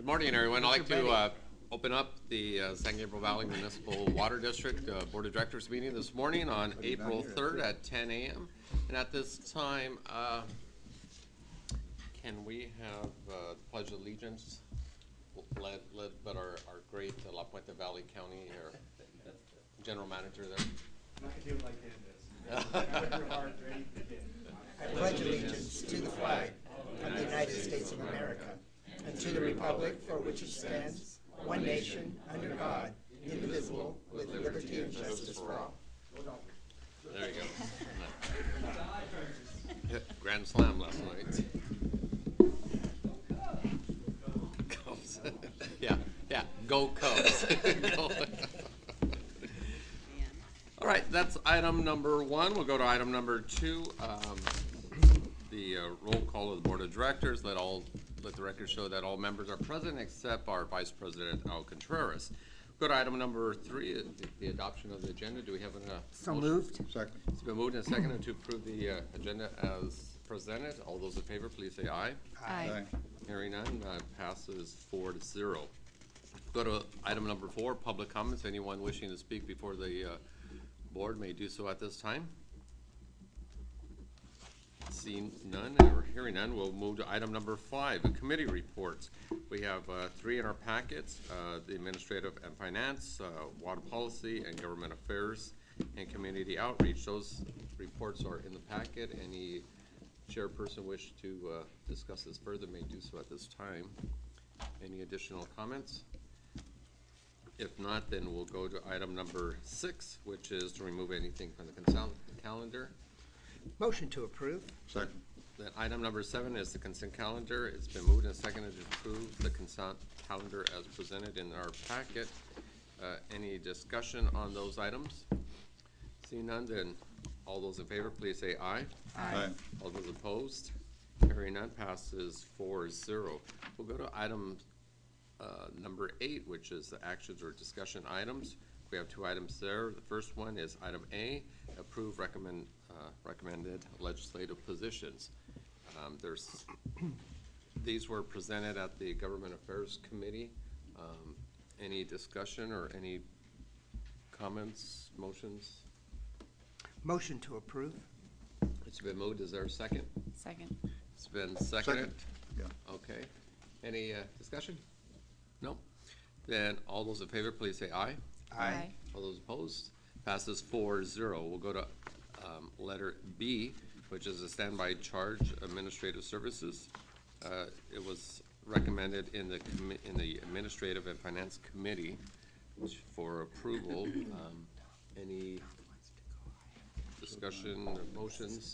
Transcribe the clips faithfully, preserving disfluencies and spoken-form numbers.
Morning, everyone. I'd like to uh, open up the uh, San Gabriel Valley Municipal Water District uh, Board of Directors meeting this morning on April third at ten A M And at this time, uh, can we have uh, the Pledge of Allegiance led, led by our, our great uh, La Puente Valley County or General Manager there? I'm not going to do it like Candace. I pledge allegiance to the flag of the United States of America and to the republic for which it stands, one nation, under God, indivisible, with liberty and justice for all. There you go. Grand Slam last night. Cubs. yeah, yeah, go Cubs. Go. All right, that's item number one. We'll go to item number two. Um, the uh, roll call of the Board of Directors. Let all let the record show that all members are present except our Vice President Al Contreras. Go to item number three, the, the adoption of the agenda. Do we have a uh, So motion? moved. Second. It's been moved and seconded to approve the uh, agenda as presented. All those in favor, please say aye. Aye. Hearing none, uh, passes four to zero. Go to item number four, public comments. Anyone wishing to speak before the uh, board may do so at this time. Seeing none or hearing none, we'll move to item number five, committee reports. We have uh, three in our packets, uh, the Administrative and Finance, uh, Water Policy, and Government Affairs, and Community Outreach. Those reports are in the packet. Any chairperson wish to uh, discuss this further may do so at this time. Any additional comments? If not, then we'll go to item number six, which is to remove anything from the consent calendar. Motion to approve. Second. Then item number seven is the consent calendar. It's been moved and seconded to approve the consent calendar as presented in our packet. Uh, any discussion on those items? Seeing none, then all those in favor, please say aye. Aye. All those opposed? Hearing none, passes four zero. We'll go to item uh, number eight, which is the actions or discussion items. We have two items there. The first one is item A, approve recommend uh, recommended legislative positions. Um, there's these were presented at the Government Affairs Committee. Um, any discussion or any comments, motions? Motion to approve. It's been moved. Is there a second? Second. It's been seconded. Second. Yeah. Okay. Any uh, discussion? No. Then all those in favor, please say aye. Aye. All those opposed? Passes four zero. We'll go to um, letter B, which is a standby charge administrative services. Uh, it was recommended in the commi in the Administrative and Finance Committee which for approval. Um, any discussion or motions?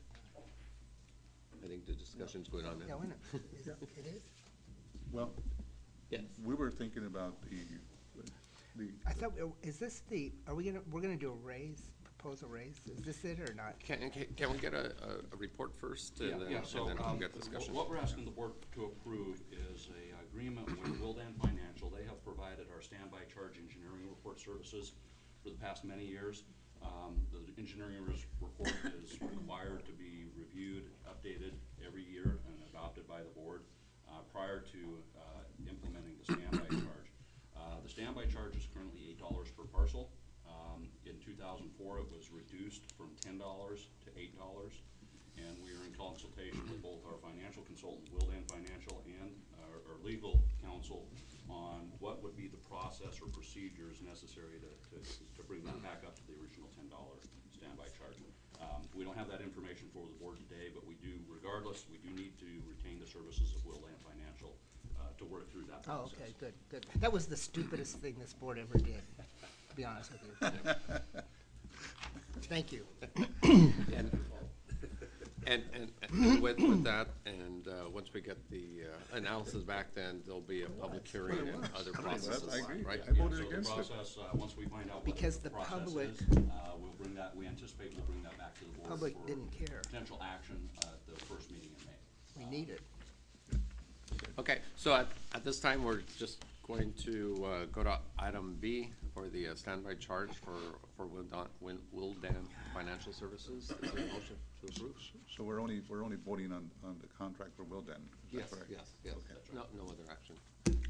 I think the discussion's going on Yeah, now. why not? Is it, it is? Well, Yes. we were thinking about the, the. I thought, uh, is this the, are we gonna, we're gonna do a raise, propose a raise? Is this it or not? Can, can, can we get a, a, a report first and Yeah, then, yeah, so, and then um, we'll get discussion? what we're asking the board to approve is a agreement with Wildan Financial. They have provided our standby charge engineering report services for the past many years. Um, the engineering res- report is required to be reviewed, updated every year and adopted by the board, uh, prior to, uh, implementing the standby charge. Uh, the standby charge is currently eight dollars per parcel. Um, in two thousand four, it was reduced from ten dollars to eight dollars. And we are in consultation with both our financial consultant, Wildan Financial, and our, our legal counsel on what would be the process or procedures necessary to, to, to bring that back up to the original ten dollar standby charge. Um, we don't have that information for the board today, but we do, regardless, we do need to retain the services of Wildan Financial uh, to work through that Oh, process. okay, good, good. That was the stupidest thing this board ever did, to be honest with you. Thank you. And, and, and, and with, with that, and uh, once we get the uh, analysis back, then there'll be a public hearing and other processes, I agree. right? I voted So the against it. process, uh, once we find out what Because the the process public- is, uh, we'll bring that, we anticipate we'll bring that back to the board Public for didn't care. potential action uh, at the first meeting in May. We need it. Okay, so at, at this time, we're just going to uh, go to item B for the uh, standby charge for, for Wildan, Wil- Wildan Financial Services. Is there a motion to approve? So we're only, we're only voting on, on the contract for Wildan. Is that Yes, correct? yes, yes. Okay. No, no other action.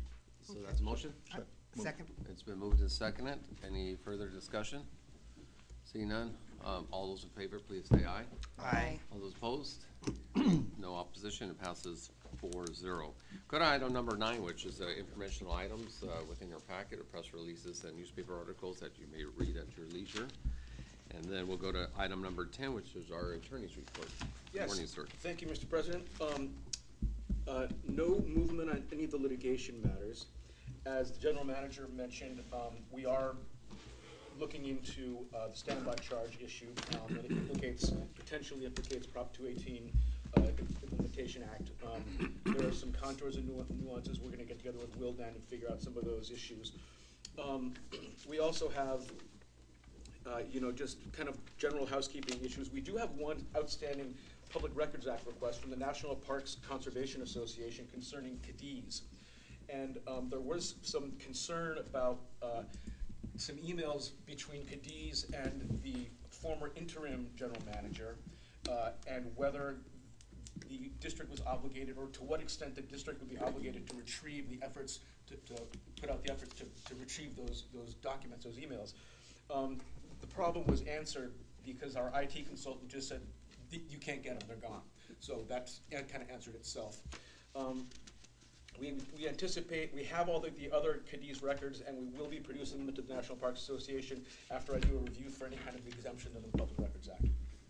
So that's a motion? Uh, Second. It's been moved and seconded. Any further discussion? Seeing none, um, all those in favor, please say aye. Aye. All those opposed? No opposition, it passes four zero. Go to item number nine, which is uh, informational items uh, within your packet of press releases and newspaper articles that you may read at your leisure. And then we'll go to item number ten, which is our attorney's report. Good Yes. morning, sir. Thank you, Mister President. Um, uh, no movement on any of the litigation matters. As the general manager mentioned, um, we are looking into uh, the standby charge issue, um, and it implicates, potentially implicates Prop two eighteen uh, Implementation Act. Um, there are some contours and nu- nuances. We're gonna get together with Wildan and figure out some of those issues. Um, we also have Uh, you know, just kind of general housekeeping issues. We do have one outstanding Public Records Act request from the National Parks Conservation Association concerning Cadiz. And um, there was some concern about uh, some emails between Cadiz and the former interim general manager, uh, and whether the district was obligated, or to what extent the district would be obligated to retrieve the efforts, to, to put out the efforts to, to retrieve those, those documents, those emails. Um, The problem was answered because our I T consultant just said, you can't get them, they're gone. So that's, that kind of answered itself. Um, we, we anticipate, we have all the, the other Cadiz records, and we will be producing them to the National Parks Association after I do a review for any kind of exemption under the Public Records Act.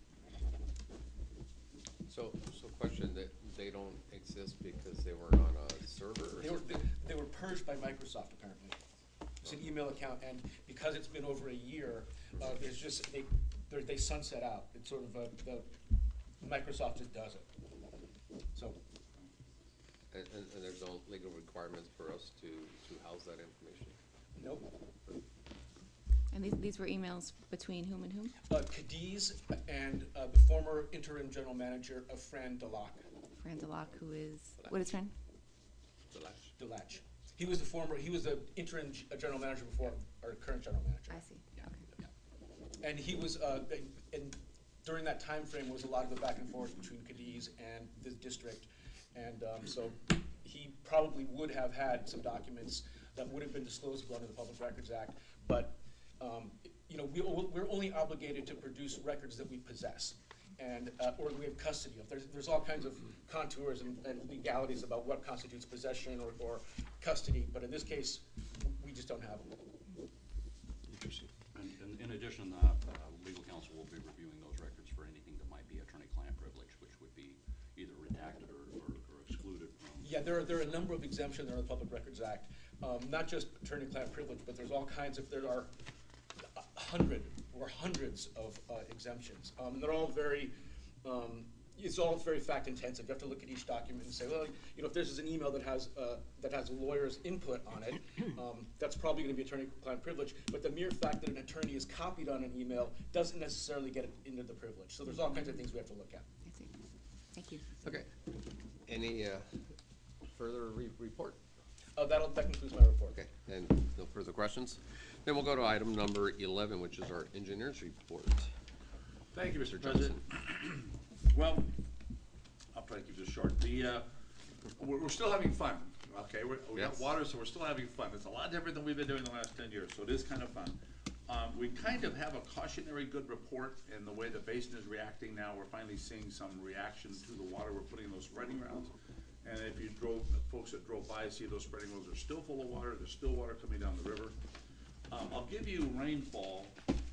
So, so question, that they don't exist because they were on a server or They were, something? they, they were purged by Microsoft, apparently. It's an email account, and because it's been over a year, uh, there's just, they, they're- they sunset out. It's sort of a, the, Microsoft just does it. So, And, and, and there's no legal requirements for us to, to house that information? nope. And these, these were emails between whom and whom? Uh, Cadiz and, uh, the former interim general manager of Fran Delac, Fran Delac, who is, what is Fran? The latch? Delatch. He was the former, he was the interim g- uh, general manager before our current general manager. I see, Yeah. okay. And he was, uh, and- and during that time frame was a lot of the back and forth between Cadiz and the district. And, um, so he probably would have had some documents that would have been disclosable under the Public Records Act, but, um, you know, we, we're only obligated to produce records that we possess. And, uh, or we have custody of. There's, there's all kinds of contours and, and legalities about what constitutes possession or, or custody, but in this case, we just don't have them. Interesting. And, and in addition to that, uh, legal counsel will be reviewing those records for anything that might be attorney-client privilege, which would be either redacted or, or, or excluded from. Yeah, there are, there are a number of exemptions under the Public Records Act, um, not just attorney-client privilege, but there's all kinds of, there are a hundred or hundreds of uh, exemptions. Um, and they're all very, um, it's all very fact intensive. You have to look at each document and say, well, you know, if this is an email that has, uh, that has a lawyer's input on it, um, that's probably gonna be attorney-client privilege, but the mere fact that an attorney is copied on an email doesn't necessarily get it into the privilege. So there's all kinds of things we have to look at. I see. Thank you. Okay. Any, uh, further re- report? Uh, that'll, that concludes my report. Okay, and no further questions? Then we'll go to item number eleven, which is our engineer's report. Thank you, Mister Mister President. Well, I'll try to keep this short. The, uh, we're, we're still having fun, okay? We're, we got Yes. water, so we're still having fun. It's a lot different than we've been doing the last ten years, so it is kind of fun. Um, we kind of have a cautionary good report in the way the basin is reacting now. We're finally seeing some reaction to the water we're putting in those spreading grounds. And if you drove, folks that drove by see those spreading grounds are still full of water. There's still water coming down the river. Um, I'll give you rainfall,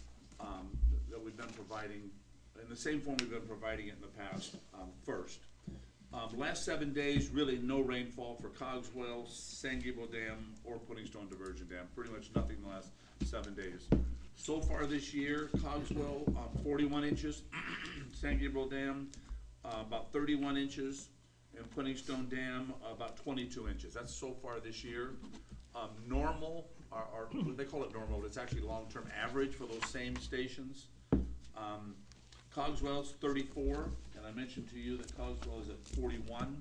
um, that we've been providing, in the same form we've been providing it in the past, um, first. Um, last seven days, really no rainfall for Cogswell, San Gabriel Dam, or Puddingstone Diversion Dam, pretty much nothing in the last seven days. So far this year, Cogswell, um, forty-one inches, San Gabriel Dam, uh, about thirty-one inches, and Puddingstone Dam, about twenty-two inches. That's so far this year. Um, normal, or, or they call it normal, but it's actually long-term average for those same stations. Um, Cogswell's thirty-four, and I mentioned to you that Cogswell is at forty-one,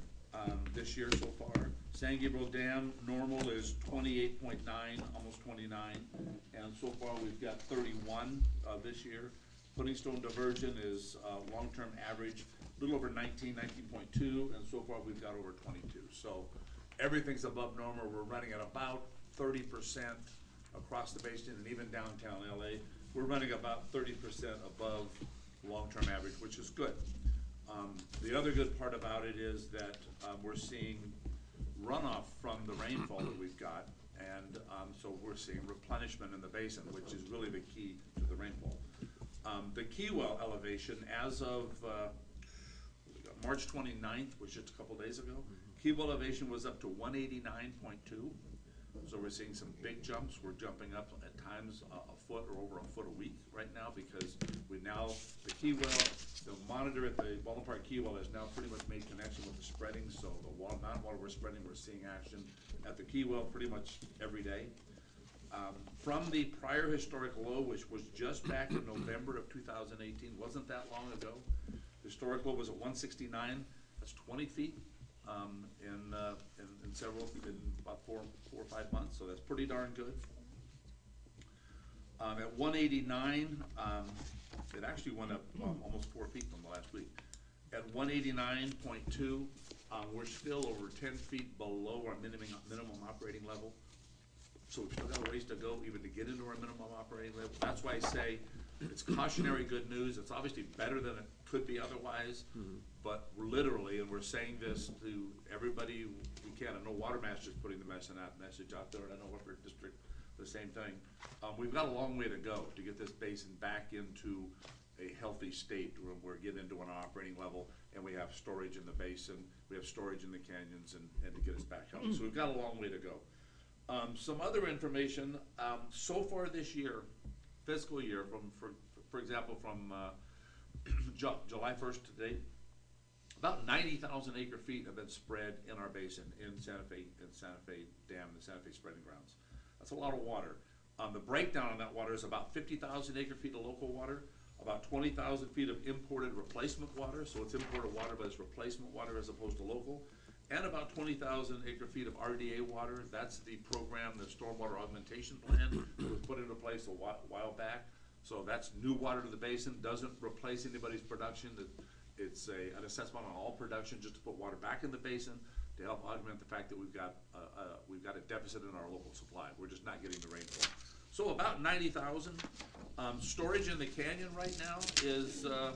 um, this year so far. San Gabriel Dam, normal is twenty-eight point nine, almost twenty-nine, and so far we've got thirty-one, uh, this year. Puddingstone Diversion is, uh, long-term average, a little over nineteen, nineteen point two, and so far we've got over twenty-two. So, everything's above normal. We're running at about thirty percent across the basin, and even downtown L A. We're running about thirty percent above long-term average, which is good. Um, the other good part about it is that um, we're seeing runoff from the rainfall that we've got, and um, so we're seeing replenishment in the basin, which is really the key to the rainfall. Um, the Key Well elevation, as of uh, March twenty-ninth, which is just a couple days ago, Key Well elevation was up to one eighty-nine point two. So we're seeing some big jumps. We're jumping up at times a, a foot or over a foot a week right now, because we now, the Key Well, the monitor at the Baldwin Park Key Well has now pretty much made connection with the spreading, so the water, amount of water we're spreading, we're seeing action at the Key Well pretty much every day. Um, from the prior historic low, which was just back in November of two thousand eighteen, wasn't that long ago. Historic low was at one sixty-nine, that's twenty feet. Um, in, uh, in, in several, in about four, four or five months, so that's pretty darn good. Um, at one eighty-nine, um, it actually went up um, almost four feet from the last week. At one eighty-nine point two, um, we're still over ten feet below our minimum, minimum operating level. So we've still got a ways to go even to get into our minimum operating level. That's why I say it's cautionary good news. It's obviously better than it could be otherwise, mm-hmm. but we're literally, and we're saying this to everybody we can. I know Watermaster's putting the message out, message out there, and I know Upper District, the same thing. Um, we've got a long way to go to get this basin back into a healthy state where we're getting into an operating level, and we have storage in the basin, we have storage in the canyons, and, and to get us back healthy. So we've got a long way to go. Um, some other information, um, so far this year, fiscal year, from for, for example, from uh, July first to date, about ninety thousand acre feet have been spread in our basin in Santa Fe, in Santa Fe Dam, the Santa Fe spreading grounds. That's a lot of water. Um, the breakdown on that water is about fifty thousand acre feet of local water, about twenty thousand feet of imported replacement water, so it's imported water but it's replacement water as opposed to local, and about twenty thousand acre feet of R D A water. That's the program, the stormwater augmentation plan that was put into place a while back. So that's new water to the basin, doesn't replace anybody's production. It's a, an assessment on all production just to put water back in the basin to help augment the fact that we've got uh, uh, we've got a deficit in our local supply. We're just not getting the rainfall. So about ninety thousand. Um, storage in the canyon right now is uh,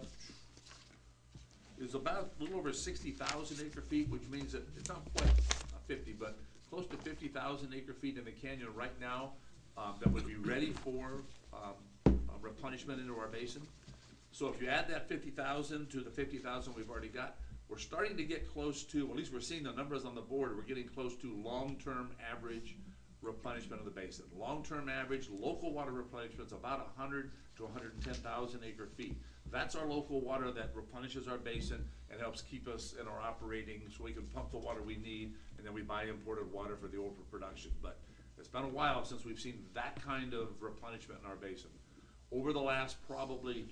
is about a little over sixty thousand acre feet, which means that it's not quite uh, fifty, but close to fifty thousand acre feet in the canyon right now um, that would be ready for um, uh, replenishment into our basin. So if you add that fifty thousand to the fifty thousand we've already got, we're starting to get close to, at least we're seeing the numbers on the board, we're getting close to long-term average replenishment of the basin. Long-term average local water replenishment is about one hundred to one hundred ten thousand acre feet. That's our local water that replenishes our basin and helps keep us in our operating so we can pump the water we need, and then we buy imported water for the overproduction. But it's been a while since we've seen that kind of replenishment in our basin. Over the last probably,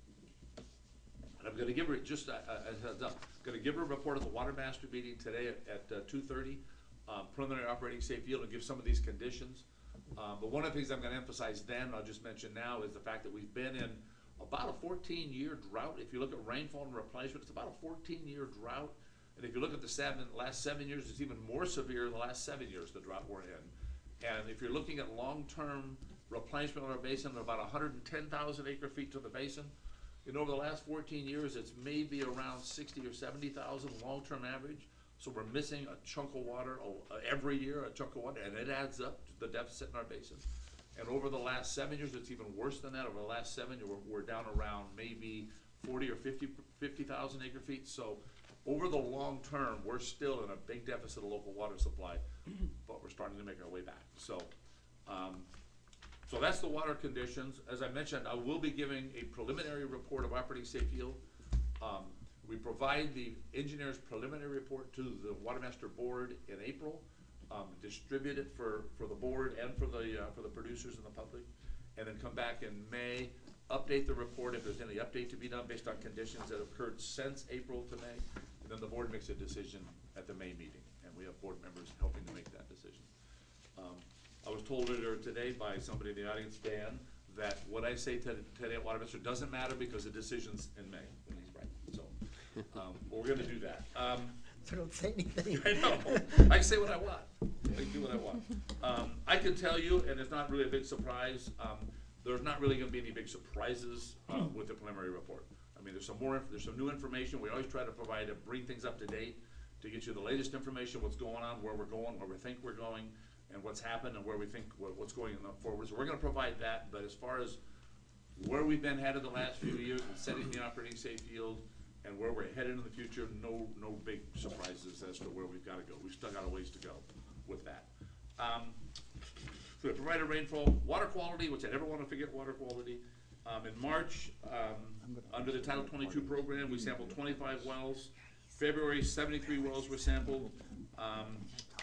and I'm going to give her just a, a heads up, I'm going to give her a report at the Water Master meeting today at, at uh, two thirty. Um, preliminary operating safe yield, and give some of these conditions. Um, but one of the things I'm going to emphasize then, I'll just mention now, is the fact that we've been in about a fourteen year drought. If you look at rainfall and replenishment, it's about a fourteen year drought. And if you look at the seven, last seven years, it's even more severe the last seven years, the drought we're in. And if you're looking at long-term replenishment of our basin, about one hundred ten thousand acre feet to the basin, and over the last fourteen years, it's maybe around sixty or seventy thousand long-term average. So we're missing a chunk of water uh, every year, a chunk of water, and it adds up to the deficit in our basin. And over the last seven years, it's even worse than that. Over the last seven years, we're, we're down around maybe forty or fifty thousand acre feet. So over the long term, we're still in a big deficit of local water supply, but we're starting to make our way back. So, um, so that's the water conditions. As I mentioned, I will be giving a preliminary report of operating safe yield. Um, We provide the engineer's preliminary report to the Watermaster board in April, um, distribute it for, for the board and for the uh, for the producers and the public, and then come back in May, update the report if there's any update to be done based on conditions that have occurred since April to May, and then the board makes a decision at the May meeting, and we have board members helping to make that decision. Um, I was told earlier today by somebody in the audience, Dan, that what I say to, today at Watermaster doesn't matter because the decision's in May, and he's right. So. Um, but we're going to do that. Um, so don't say anything. I know. I can say what I want. I can do what I want. Um, I can tell you, and it's not really a big surprise, um, there's not really gonna be any big surprises, uh, with the preliminary report. I mean, there's some more, inf- there's some new information. We always try to provide, to bring things up to date, to get you the latest information, what's going on, where we're going, where we think we're going, and what's happened, and where we think, what, what's going in the forward. So we're gonna provide that, but as far as where we've been headed the last few years and setting the operating safe yield, and where we're headed in the future, no, no big surprises as to where we've gotta go. We've still got a ways to go with that. Um, so we provided rainfall, water quality, which I never wanna forget water quality. Um, in March, um, under the Title twenty-two program, we sampled twenty-five wells. February, seventy-three wells were sampled, um,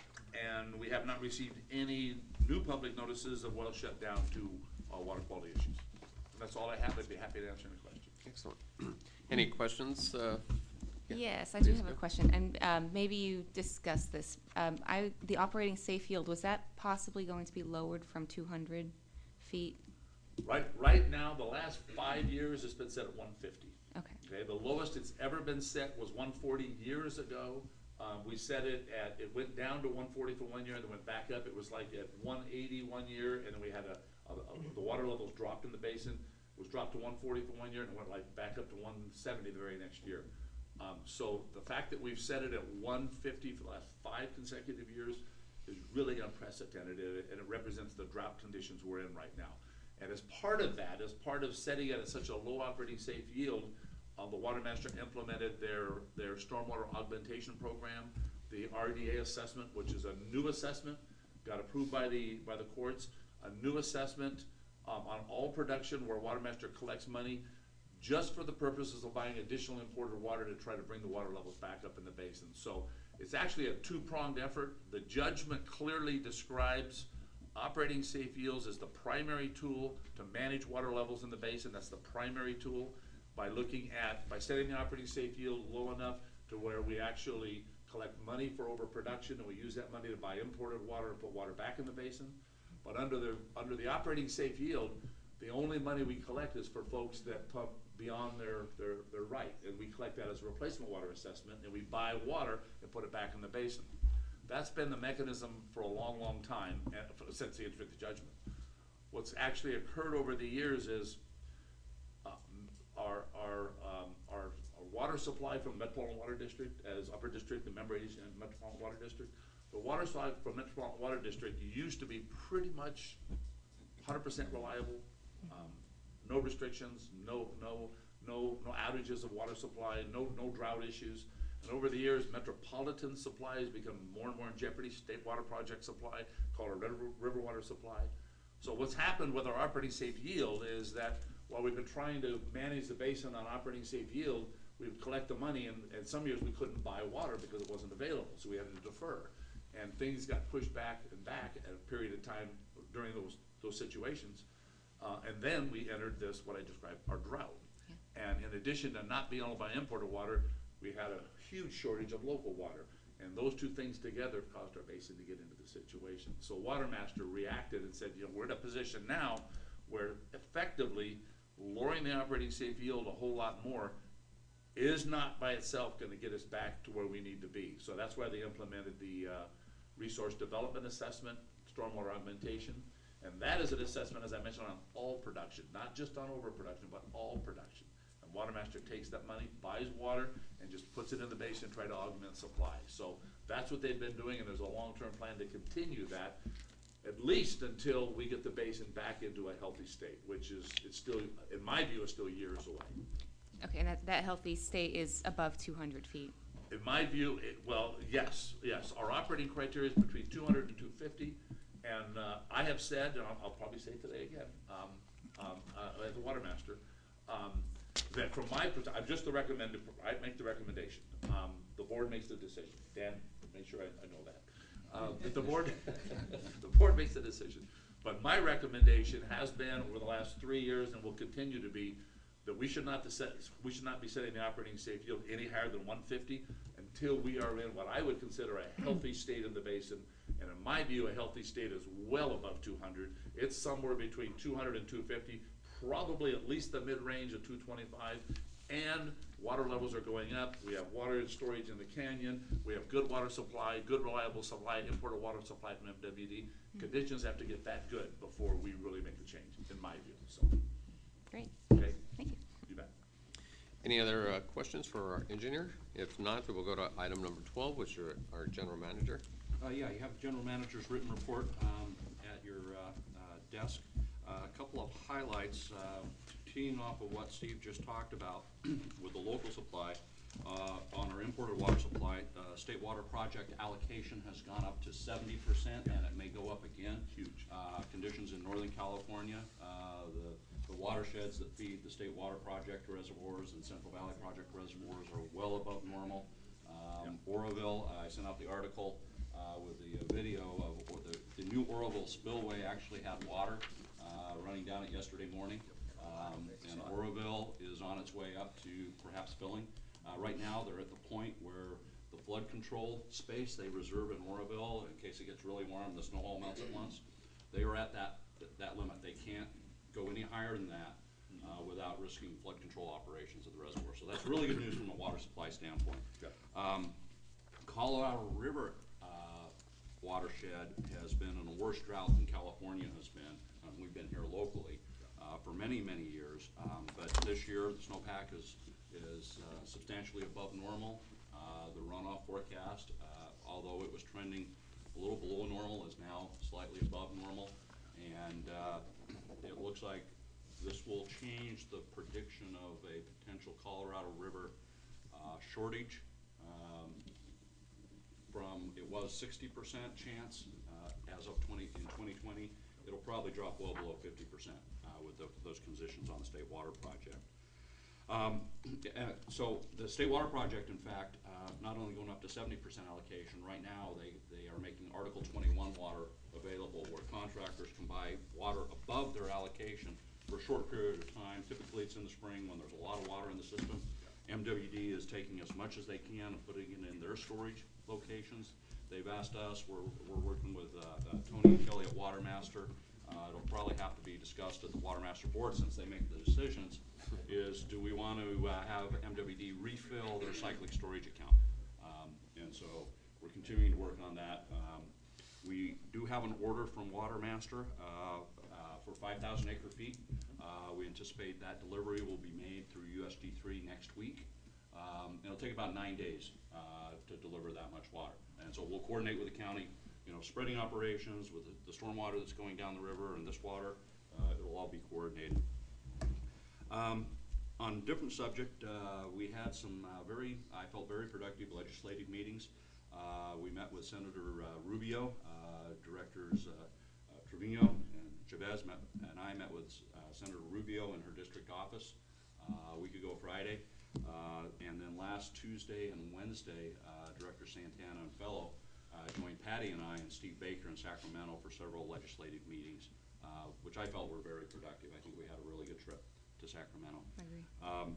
and we have not received any new public notices of wells shut down to, uh, water quality issues. And that's all I have. I'd be happy to answer any questions. Excellent. Any questions? uh, yeah, Yes, I do please have a go. question, and um, maybe you discussed this. Um, I, the operating safe yield, was that possibly going to be lowered from two hundred feet? Right, right now, the last five years, it's been set at one fifty. Okay, Okay, the lowest it's ever been set was one forty years ago. Um, we set it at, it went down to one forty for one year, and then went back up. It was like at one eighty one year, and then we had a, a, a, the water levels dropped in the basin. It was dropped to one forty for one year, and it went like back up to one seventy the very next year. Um, so the fact that we've set it at one fifty for the last five consecutive years is really unprecedented, and it represents the drought conditions we're in right now. And as part of that, as part of setting it at such a low operating safe yield, uh, the Water Master implemented their, their stormwater augmentation program, the R D A assessment, which is a new assessment, got approved by the, by the courts, a new assessment um, on all production where Water Master collects money just for the purposes of buying additional imported water to try to bring the water levels back up in the basin. So it's actually a two-pronged effort. The judgment clearly describes operating safe yields as the primary tool to manage water levels in the basin. That's the primary tool. By looking at, by setting the operating safe yield low enough to where we actually collect money for overproduction, and we use that money to buy imported water and put water back in the basin. But under the, under the operating safe yield, the only money we collect is for folks that pump beyond their, their, their right. And we collect that as a replacement water assessment, and we buy water and put it back in the basin. That's been the mechanism for a long, long time, and for, since the entry of the judgment. What's actually occurred over the years is uh, our, our, um, our, our water supply from Metropolitan Water District, as Upper District, the member agency and Metropolitan Water District, the water supply from Metropolitan Water District used to be pretty much one hundred percent reliable, um, no restrictions, no, no, no, no outages of water supply, no, no drought issues. And over the years, Metropolitan supply has become more and more in jeopardy. State Water Project supply, called a river, river water supply. So what's happened with our operating safe yield is that while we've been trying to manage the basin on operating safe yield, we've collected the money, and, and some years we couldn't buy water because it wasn't available, so we had to defer. And things got pushed back and back at a period of time during those, those situations. Uh, and then we entered this, what I described, our drought. Yeah. And in addition to not being able to buy imported water, we had a huge shortage of local water. And those two things together caused our basin to get into the situation. So Water Master reacted and said, you know, we're in a position now where effectively lowering the operating safe yield a whole lot more is not by itself gonna get us back to where we need to be. So that's why they implemented the uh, resource development assessment, stormwater augmentation. And that is an assessment, as I mentioned, on all production, not just on overproduction, but all production. And Water Master takes that money, buys water, and just puts it in the basin and try to augment supply. So that's what they've been doing, and there's a long-term plan to continue that, at least until we get the basin back into a healthy state, which is, it's still, in my view, is still years away. okay, and that, that healthy state is above two hundred feet. In my view, it, well, yes, yes, our operating criteria is between two hundred and two fifty, and uh, I have said, and I'll, I'll probably say it today again, um, um, uh, as a Water Master, um, that from my perspective, I'm just the recommended, I make the recommendation. Um, the board makes the decision. Dan, make sure I, I know that. Uh, but the board, the board makes the decision. But my recommendation has been over the last three years, and will continue to be, that we should not set, we should not be setting the operating safe yield any higher than one fifty until we are in what I would consider a healthy state in the basin. And in my view, a healthy state is well above two hundred. It's somewhere between two hundred and two fifty, probably at least the mid-range of two twenty-five. And water levels are going up, we have water storage in the canyon, we have good water supply, good reliable supply, imported water supply from M W D. Conditions have to get that good before we really make the change, in my view, so, Great, okay, thank you. you bet. Any other uh, questions for our engineer? If not, then we'll go to item number twelve, which are our general manager. Uh, yeah, you have the general manager's written report, um, at your, uh, uh, desk. Uh, a couple of highlights, uh, teeing off of what Steve just talked about with the local supply. Uh, on our imported water supply, uh, state water project allocation has gone up to seventy percent, and it may go up again. Huge. Uh, conditions in Northern California, uh, the, the watersheds that feed the state water project reservoirs and Central Valley project reservoirs are well above normal. Um, Oroville, I sent out the article, uh, with the uh, video of, or the, the new Oroville spillway actually had water, uh, running down it yesterday morning. Um, and Oroville is on its way up to perhaps filling. Uh, right now, they're at the point where the flood control space they reserve in Oroville, in case it gets really warm, the snow all melts at once, they are at that, that limit. They can't go any higher than that, uh, without risking flood control operations of the reservoir. So that's really good news from a water supply standpoint. Yeah. Um, Colorado River, uh, watershed has been in a worse drought than California has been. Um, we've been here locally, uh, for many, many years. Um, but this year, the snowpack is, is uh, substantially above normal. Uh, the runoff forecast, uh, although it was trending a little below normal, is now slightly above normal. And uh, it looks like this will change the prediction of a potential Colorado River uh, shortage. Um, from, it was sixty percent chance uh, as of twenty in twenty twenty. It'll probably drop well below fifty percent uh, with the, those conditions on the state water project. Um, uh, so the state water project, in fact, uh, not only going up to seventy percent allocation, right now they, they are making Article twenty-one water available where contractors can buy water above their allocation for a short period of time. Typically it's in the spring when there's a lot of water in the system. M W D is taking as much as they can and putting it in their storage locations. They've asked us, we're, we're working with uh, uh, Tony and Kelly at Watermaster. Uh, it'll probably have to be discussed at the Watermaster board since they make the decisions, is do we want to uh, have M W D refill their cyclic storage account? Um, and so we're continuing to work on that. Um, we do have an order from Watermaster uh, uh, for five thousand acre feet. Uh, we anticipate that delivery will be made through U S D three next week. Um, it'll take about nine days uh, to deliver that much water. And so we'll coordinate with the county, you know, spreading operations with the, the storm water that's going down the river and this water. Uh, it'll all be coordinated. Um, on a different subject, uh, we had some uh, very, I felt very productive legislative meetings. Uh, we met with Senator uh, Rubio, uh, Directors uh, uh, Trevino and Chavez met, and I met with uh, Senator Rubio in her district office uh, a week ago Friday. Uh, and then last Tuesday and Wednesday, uh, Director Santana and Fellow uh, joined Patty and I and Steve Baker in Sacramento for several legislative meetings, uh, which I felt were very productive. I think we had a really good trip to Sacramento. I agree. Um,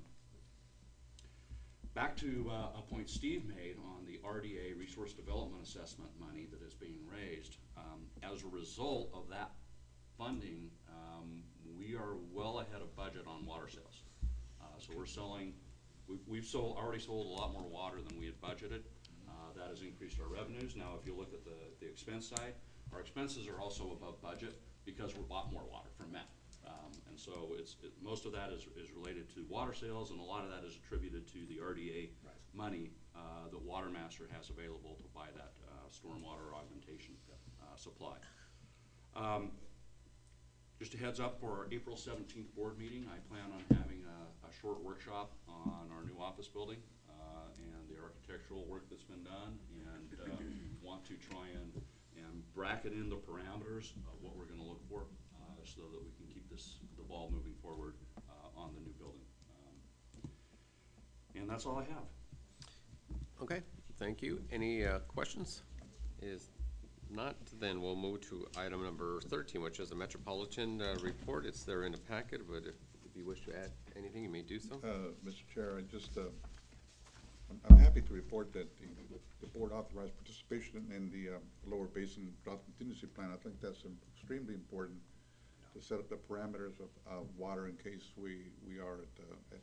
back to uh, a point Steve made on the R D A Resource Development Assessment money that is being raised. Um, as a result of that funding, um, we are well ahead of budget on water sales. Uh, so we're selling, we've, we've sold, already sold a lot more water than we had budgeted. Uh, that has increased our revenues. Now if you look at the, the expense side, our expenses are also above budget because we bought more water from Met. Um, and so it's, it, most of that is, is related to water sales, and a lot of that is attributed to the R D A Right. money uh, that Watermaster has available to buy that uh, stormwater augmentation uh, supply. Um, just a heads up for our April seventeenth board meeting, I plan on having a, a short workshop on our new office building uh, and the architectural work that's been done, and uh, want to try and, and bracket in the parameters of what we're going to look for uh, so that we can keep this, the ball moving forward uh, on the new building. Um, and that's all I have. Okay, thank you. Any uh, questions? Is not, then we'll move to item number thirteen, which is a Metropolitan uh, report. It's there in the packet, but if, if you wish to add anything, you may do so. Uh, Mister Chair, I just, uh, I'm, I'm happy to report that the, the board authorized participation in the uh, Lower Basin Drought Contingency Plan. I think that's extremely important to set up the parameters of uh, water in case we, we are at, uh, at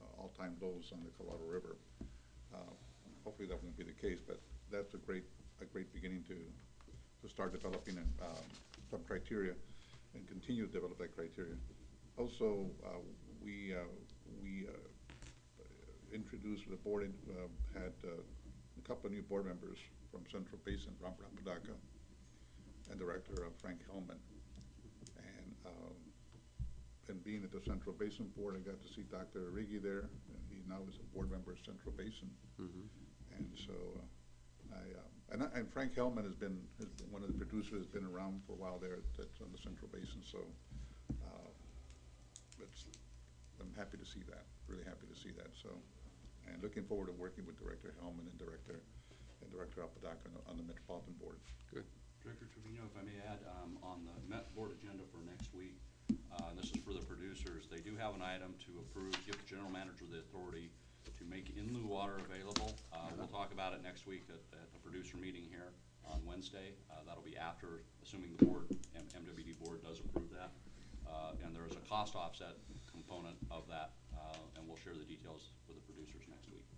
uh, all-time lows on the Colorado River. Uh, Hopefully that won't be the case, but that's a great, a great beginning to, to start developing um, some criteria and continue to develop that criteria. Also, uh, we, uh, we uh, introduced, the board uh, had uh, a couple of new board members from Central Basin, Robert Apodaca, and Director uh, Frank Hellman. And, um, and being at the Central Basin Board, I got to see Doctor Riggi there, and he now is a board member of Central Basin. Mhm. And so, uh, I, um, and, I- and Frank Hellman has been, has been, one of the producers, has been around for a while there at, at, on the Central Basin, so, uh, it's, I'm happy to see that, really happy to see that, so. And looking forward to working with Director Hellman and Director, and Director Apodaca on the, on the Metropolitan Board. Good. Director Trevino, if I may add, um, on the Met Board agenda for next week, uh, and this is for the producers, they do have an item to approve, give the general manager the authority to make in lieu water available. Uh, we'll talk about it next week at, at the producer meeting here on Wednesday. Uh, that'll be after, assuming the board, M MWD board does approve that. Uh, and there is a cost offset component of that, uh, and we'll share the details with the producers next week.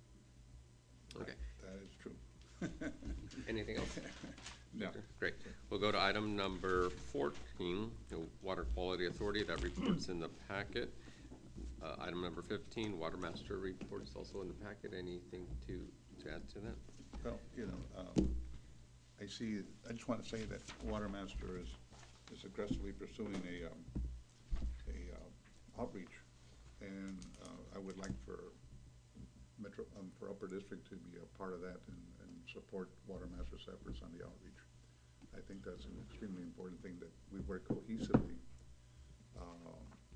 Okay. That is true. Anything else? No. Great. We'll go to item number fourteen, the Water Quality Authority. That report's in the packet. Uh, item number fifteen, Water Master report is also in the packet. Anything to, to add to that? Well, you know, um, I see, I just want to say that Water Master is, is aggressively pursuing a, um, a uh, outreach. And uh, I would like for Metro, um, for Upper District to be a part of that and, and support Water Master's efforts on the outreach. I think that's an extremely important thing, that we work cohesively um,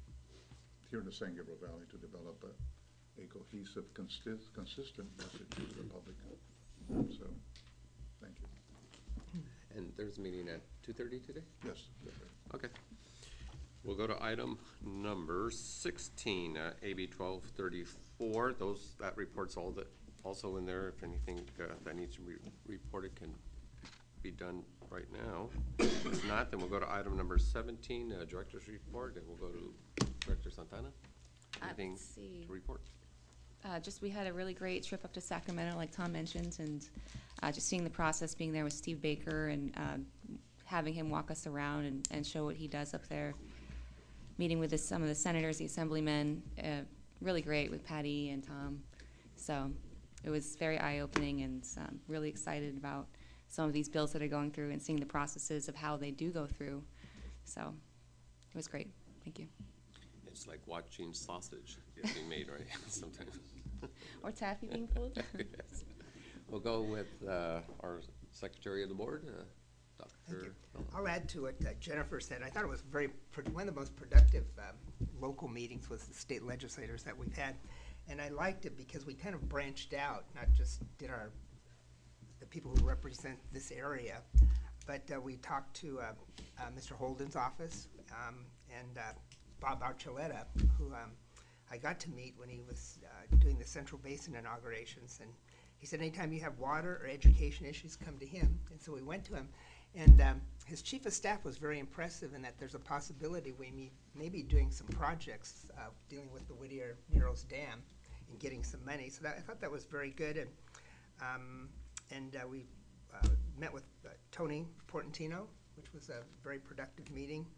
here in the San Gabriel Valley to develop a, a cohesive, consist, consistent message to the public. So, thank you. And there's a meeting at two thirty today? Yes. Okay. We'll go to item number sixteen, uh, A B twelve thirty-four. Those, that report's all that, also in there. If anything uh, that needs to be reported can be done right now. If not, then we'll go to item number seventeen, uh, Director's Report, and we'll go to Director Santana. Uh, Anything let's see. to report? Uh, just, we had a really great trip up to Sacramento, like Tom mentioned, and uh, just seeing the process, being there with Steve Baker and uh, having him walk us around and, and show what he does up there. Meeting with the, some of the senators, the assemblymen, uh, really great with Patty and Tom. So it was very eye-opening, and um, really excited about some of these bills that are going through and seeing the processes of how they do go through. So it was great. Thank you. It's like watching sausage being made, right? Sometimes. Or taffy being pulled. Yes. We'll go with uh, our Secretary of the Board, uh, Thank you. Doctor I'll add to what uh, Jennifer said. I thought it was very, pro- one of the most productive um, local meetings was the state legislators that we've had. And I liked it because we kind of branched out, not just did our, the people who represent this area, but uh, we talked to uh, uh, Mister Holden's office um, and uh, Bob Archuleta, who um, I got to meet when he was uh, doing the Central Basin inaugurations. And he said, anytime you have water or education issues, come to him. And so we went to him. And um, his chief of staff was very impressive in that there's a possibility we may, may be doing some projects uh, dealing with the Whittier Narrows Dam and getting some money. So that, I thought that was very good. And, um, and uh, we uh, met with uh, Tony Portantino, which was a very productive meeting,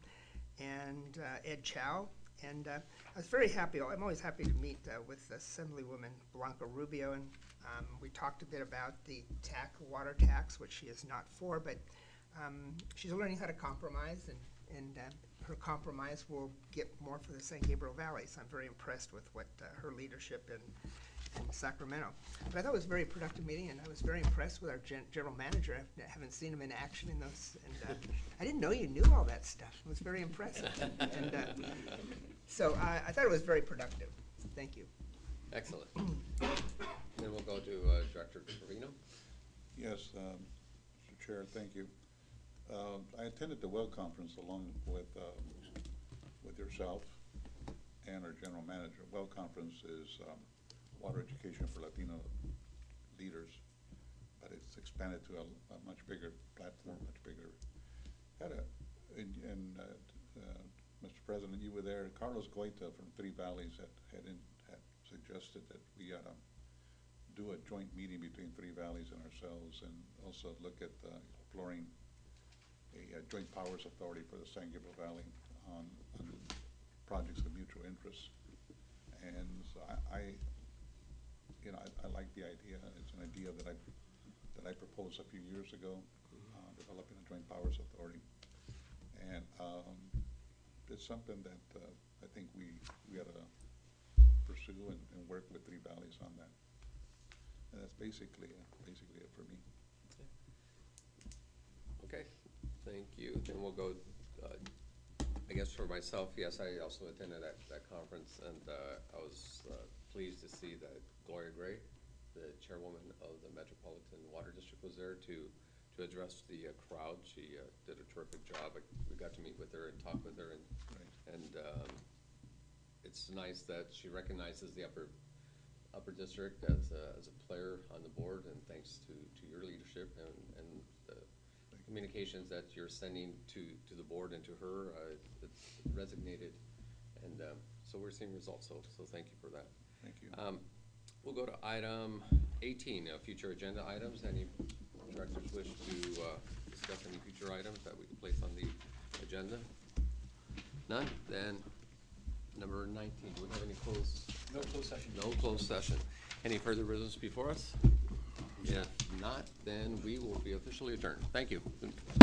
and uh, Ed Chow. And uh, I was very happy. I'm always happy to meet uh, with Assemblywoman Blanca Rubio. And um, we talked a bit about the tax, water tax, which she is not for, but um, she's learning how to compromise, and, and uh, her compromise will get more for the San Gabriel Valley. So I'm very impressed with what uh, her leadership in, in Sacramento. But I thought it was a very productive meeting, and I was very impressed with our gen general manager. I haven't seen him in action in those. And uh, I didn't know you knew all that stuff. It was very impressive. and uh, so I, I thought it was very productive. Thank you. Excellent. Then we'll go to uh, Director Trevino. Yes, um, Mister Chair, thank you. Uh, I attended the WELL conference along with um, with yourself and our general manager. WELL conference is um, Water Education for Latino Leaders, but it's expanded to a, a much bigger platform, much bigger. Had a, and, and uh, uh, Mister President, you were there. Carlos Goita from Three Valleys had had, in, had suggested that we uh, do a joint meeting between Three Valleys and ourselves, and also look at uh, exploring a, uh joint powers authority for the San Gabriel Valley on, on projects of mutual interest. And so I, I you know, I, I like the idea. It's an idea that I that I proposed a few years ago, uh, developing a joint powers authority, and um, it's something that uh, I think we we ought to pursue and, and work with Three Valleys on that. And that's basically uh, basically it for me. Okay, thank you. Then we'll go, uh, I guess for myself, yes, I also attended that, that conference, and uh, I was uh, pleased to see that Gloria Gray, the chairwoman of the Metropolitan Water District, was there to, to address the uh, crowd. She uh, did a terrific job. I, we got to meet with her and talk with her, and, Right. and um, it's nice that she recognizes the upper upper district as a, as a player on the board, and thanks to, to your leadership and, and the communications that you're sending to, to the board and to her, uh, it's resonated, and um, so we're seeing results, so, so thank you for that. Thank you. Um, we'll go to item eighteen, uh, future agenda items. Any directors wish to uh, discuss any future items that we can place on the agenda? None? Then number nineteen, do we have any closed? No closed session. No closed session. Any further business before us? If not, then we will be officially adjourned. Thank you.